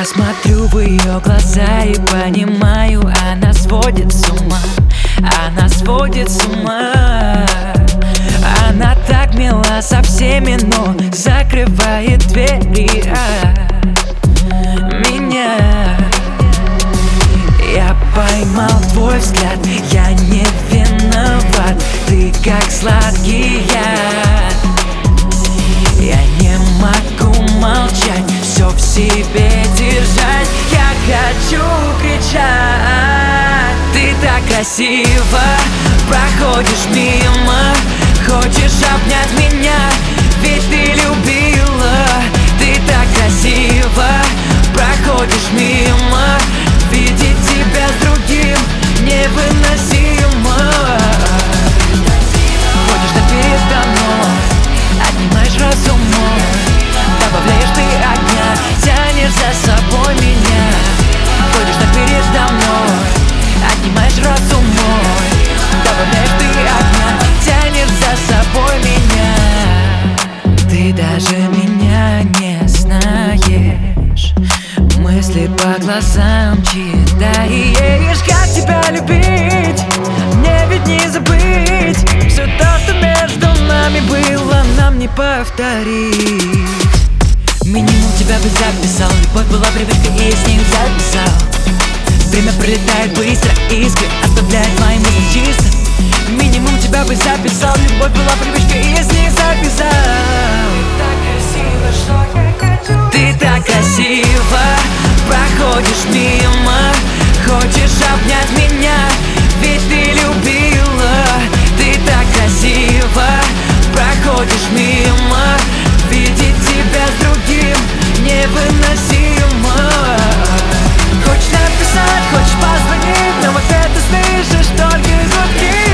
Я смотрю в ее глаза и понимаю, она сводит с ума, она сводит с ума. Она так мила со всеми, но закрывает двери от меня. Я поймал твой взгляд, я не виноват, ты как сладкий яд. Я не могу молчать, все в себе держать. Я хочу кричать. Ты так красиво проходишь мимо, хочешь обнять меня, ведь ты любила. Ты так красиво проходишь мимо, видеть тебя с другим невыносимо. Ходишь так передо мной, отнимаешь разум мой, добавляешь ты огня, тянешь за собой меня. Ходишь так передо мной, отнимаешь разум мой, добавляешь ты огня, тянешь за собой меня. Ты даже меня не знаешь, мысли по глазам читаешь. Как тебя любить, мне ведь не забыть. Все то, что между нами было, нам не повторить. Минимум тебя бы записал, любовь была привычкой и с ней записал. Время пролетает быстро, искры оставляет мои мысли чисто. Минимум тебя бы записал, любовь была привычкой и с ней записал. Ты так красиво проходишь мимо, хочешь обнять меня, ведь ты любила. Ты так красиво проходишь мимо, видеть тебя с другим невыносимо. Хочешь написать, хочешь позвонить, но вот это слышишь только гудки.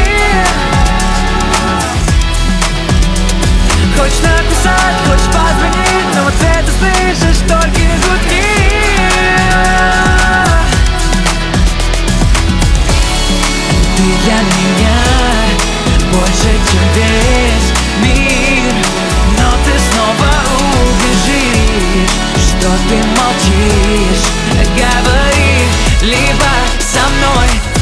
Хочешь написать, хочешь позвонить, но вот это слышишь только гудки. Ты для меня больше, чем весь мир, но ты снова убежишь, что ты молчишь. Говори либо со мной,